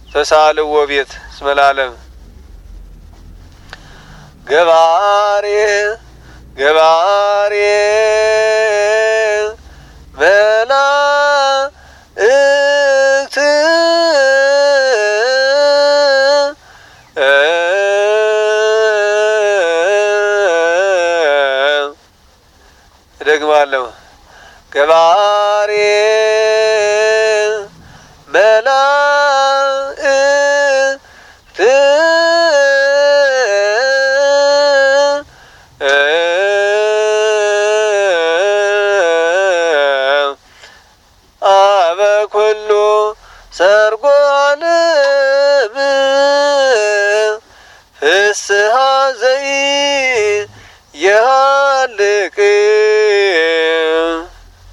ተሳልዎ ቤት እስመ ለዓለም ገባሬ ገባሬ መላእክት እደግማለሁ ገባሬ መላእክት አበ ኩሉ ሰርጎ ዓለም